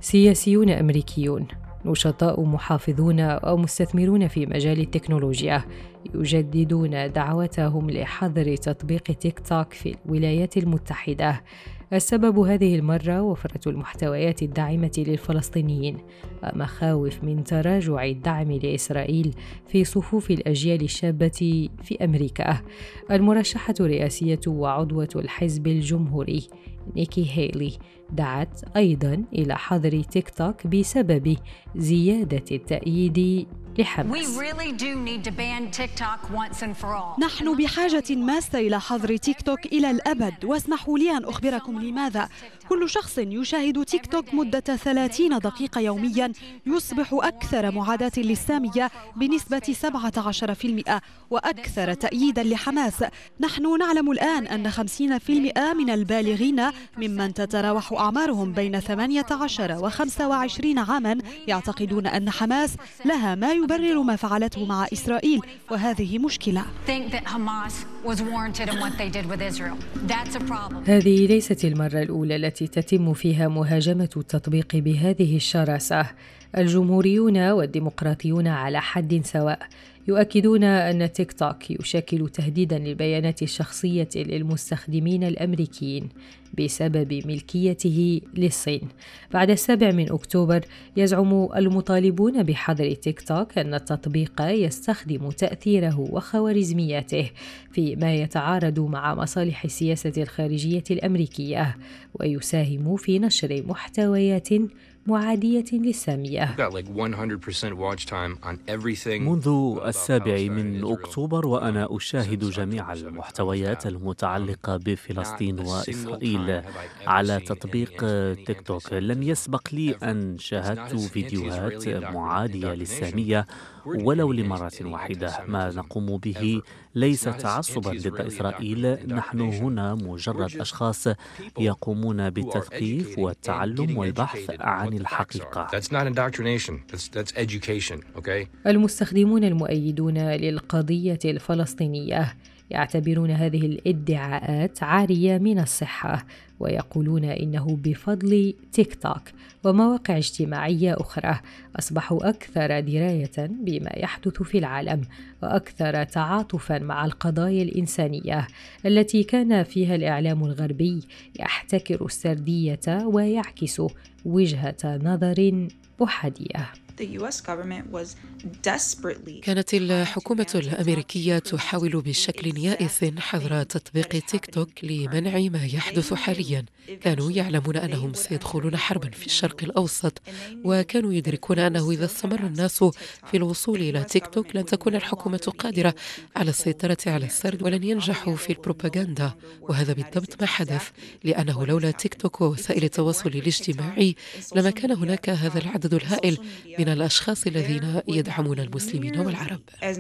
سياسيون أمريكيون، نشطاء محافظون أو مستثمرون في مجال التكنولوجيا يجددون دعوتهم لحظر تطبيق تيك توك في الولايات المتحدة. السبب هذه المرة وفرة المحتويات الداعمة للفلسطينيين ومخاوف من تراجع الدعم لإسرائيل في صفوف الأجيال الشابة في أمريكا. المرشحة الرئاسية وعضوة الحزب الجمهوري نيكي هيلي دعت أيضاً إلى حظر تيك توك بسبب زيادة التأييد لحماس. نحن بحاجة ماسة إلى حظر تيك توك إلى الأبد، واسمحوا لي أن أخبركم لماذا. كل شخص يشاهد تيك توك مدة 30 دقيقة يوميا يصبح أكثر معاداة للسامية بنسبة 17% وأكثر تأييدا لحماس. نحن نعلم الآن أن 50% من البالغين ممن تتراوح أعمارهم بين 18 و25 عاما يعتقدون أن حماس لها ما يبرر ما فعلته مع إسرائيل، وهذه مشكلة. هذه ليست المرة الأولى التي تتم فيها مهاجمة التطبيق بهذه الشراسة. الجمهوريون والديمقراطيون على حد سواء يؤكدون أن تيك توك يشكل تهديداً للبيانات الشخصية للمستخدمين الأمريكيين بسبب ملكيته للصين. بعد 7 أكتوبر يزعم المطالبون بحظر تيك توك أن التطبيق يستخدم تأثيره وخوارزمياته فيما يتعارض مع مصالح السياسة الخارجية الأمريكية ويساهم في نشر محتويات معادية للسامية. منذ 7 أكتوبر وأنا أشاهد جميع المحتويات المتعلقة بفلسطين وإسرائيل على تطبيق تيك توك. لم يسبق لي أن شاهدت فيديوهات معادية للسامية ولو لمرة واحدة. ما نقوم به ليس تعصبا ضد إسرائيل، نحن هنا مجرد أشخاص يقومون بالتثقيف والتعلم والبحث عن الحقيقة. المستخدمون المؤيدون للقضية الفلسطينية يعتبرون هذه الادعاءات عارية من الصحة، ويقولون إنه بفضل تيك توك ومواقع اجتماعية أخرى أصبحوا أكثر دراية بما يحدث في العالم وأكثر تعاطفاً مع القضايا الإنسانية التي كان فيها الإعلام الغربي يحتكر السردية ويعكس وجهة نظر أحادية. كانت الحكومة الأمريكية تحاول بشكل يائس حظر تطبيق تيك توك لمنع ما يحدث حاليا. كانوا يعلمون أنهم سيدخلون حربا في الشرق الأوسط، وكانوا يدركون أنه إذا استمر الناس في الوصول إلى تيك توك لن تكون الحكومة قادرة على السيطرة على السرد ولن ينجحوا في البروباغندا. وهذا بالضبط ما حدث، لأنه لولا تيك توك ووسائل التواصل الاجتماعي لما كان هناك هذا العدد الهائل من الأشخاص الذين يدعمون المسلمين والعرب.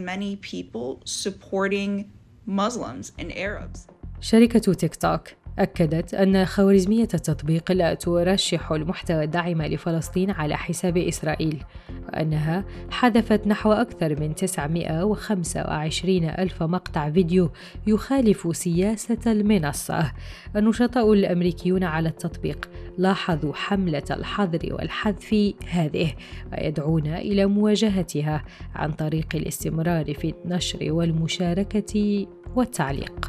شركة تيك توك أكدت أن خوارزمية التطبيق لا ترشح المحتوى الداعم لفلسطين على حساب إسرائيل، وأنها حذفت نحو أكثر من 925 ألف مقطع فيديو يخالف سياسة المنصة. النشطاء الأمريكيون على التطبيق لاحظوا حملة الحظر والحذف هذه ويدعون إلى مواجهتها عن طريق الاستمرار في النشر والمشاركة والتعليق.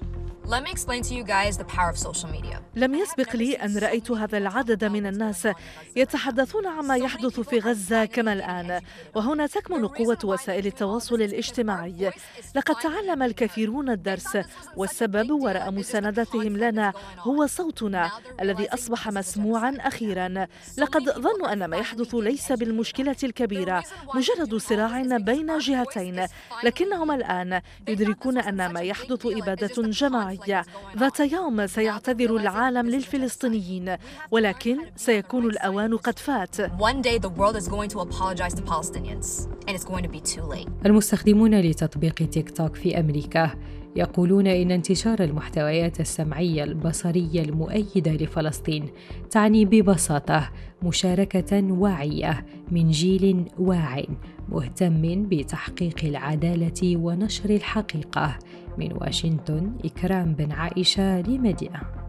لم يسبق لي أن رأيت هذا العدد من الناس يتحدثون عما يحدث في غزة كما الآن، وهنا تكمن قوة وسائل التواصل الاجتماعي. لقد تعلم الكثيرون الدرس، والسبب وراء مساندتهم لنا هو صوتنا الذي أصبح مسموعا أخيرا. لقد ظنوا أن ما يحدث ليس بالمشكلة الكبيرة، مجرد صراع بين جهتين، لكنهم الآن يدركون أن ما يحدث إبادة جماعية. ذات يوم سيعتذر العالم للفلسطينيين، ولكن سيكون الأوان قد فات. المستخدمون لتطبيق تيك توك في أمريكا يقولون إن انتشار المحتويات السمعية البصرية المؤيدة لفلسطين تعني ببساطة مشاركة واعية من جيل واع مهتم بتحقيق العدالة ونشر الحقيقة. من واشنطن، إكرام بن عائشة لمدينة.